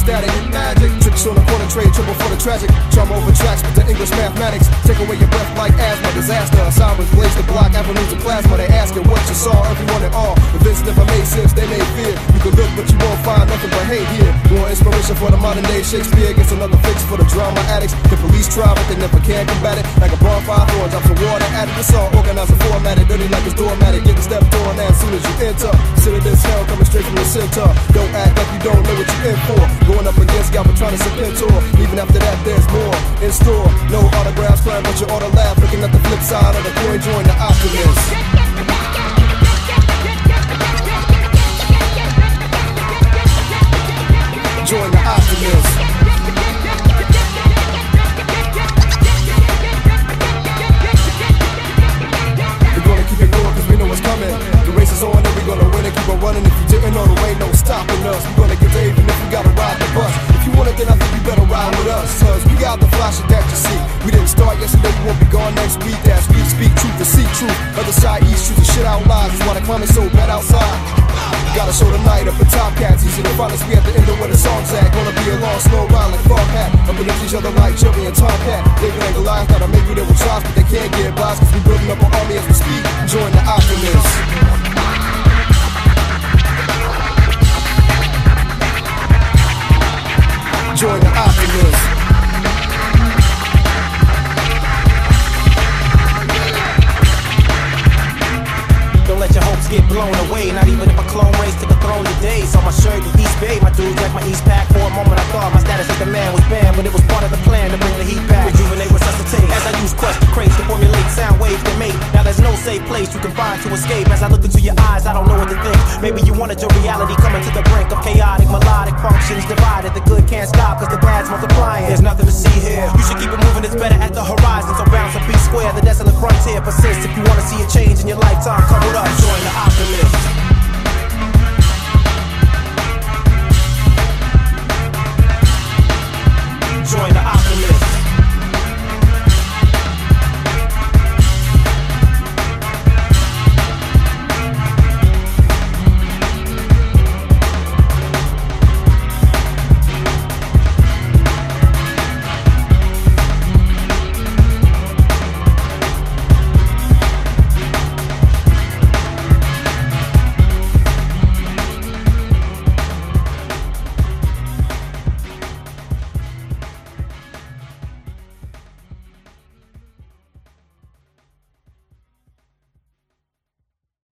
static and magic. Tricks on the corner, trade triple for the tragic. Drama over tracks with the English mathematics. Take away your breath like asthma, disaster. Sirens blaze the block, avenues of plasma. They asking what you saw, everyone at all. Events never made sense, they made fear. You can look, but you won't find nothing but hate here. More inspiration for the modern day Shakespeare gets another fix for the drama addicts. The police try, but they never can combat it. Like a bonfire throwing drops of water added. It's all organized and formatted, dirty like it's doormatted. Getting stepped on as soon as you enter. Consider this hell coming straight from the center. Don't act like you don't know what you're in for. Going up against Galvatron and Mentor. Even after that, there's more in store. No autographs, crying, but you ought to laugh. Looking at the flip side of the coin, join the optimist. Join the optimist. We're gonna keep it going cause we know what's coming. The race is on and we're gonna win and keep on running. If you didn't know the way, no stopping us. We're gonna get there even if you gotta ride the bus. If you want it, then I think you better ride with us. Cause we got the flash that you see. We didn't start yesterday, we won't be gone next week. That's we speak truth to see truth. Other side east, choose the shit out loud. That's why the climate's so bad outside. Gotta show the night up at Top Cats. Easy to find us, we at the end of where the song's at. Gonna be a long, slow ride like Frog Hat. Up against each other like Chubby and Tomcat. David and Goliath, gotta make it there with tries, but they can't get by. Cause we building up an army as we speak. Join the optimists. Join the optimists. Don't let your hopes get blown away. Not even if a clone race to the throne today. Saw my shirt in East Bay, my dude jacked my East Pack. For a moment I thought my status as the man was banned, but it was part of the plan to bring the heat back. Rejuvenate, resuscitate. As I use quest to crates to formulate sound waves that make. Now there's no safe place you can find to escape. As I look into your eyes, I don't know what to think. Maybe you wanted your reality coming to the brink of chaotic, melodic functions divided. The good can't stop cause the bad's multiplying. There's nothing to see here. You should keep it moving, it's better at the horizon. So bounce and be square. The desolate frontier persists. If you wanna see a change,